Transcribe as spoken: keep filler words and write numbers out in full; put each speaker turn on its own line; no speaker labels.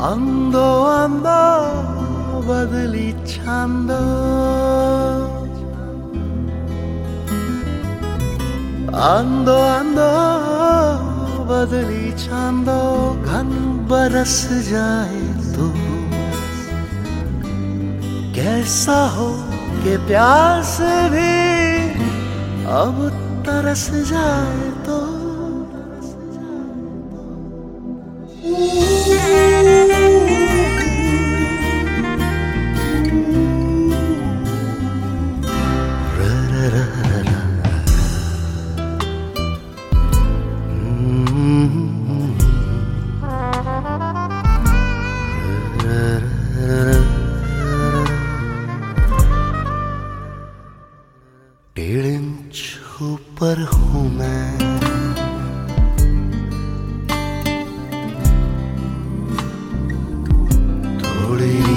अंदो अंदो बदली छंदो अंदो अंदो बदली छंदो घन बरस जाए तो कैसा हो कि प्यास भी अब तरस जाए तो डेढ़ इंच ऊपर हूँ मैं, थोड़ी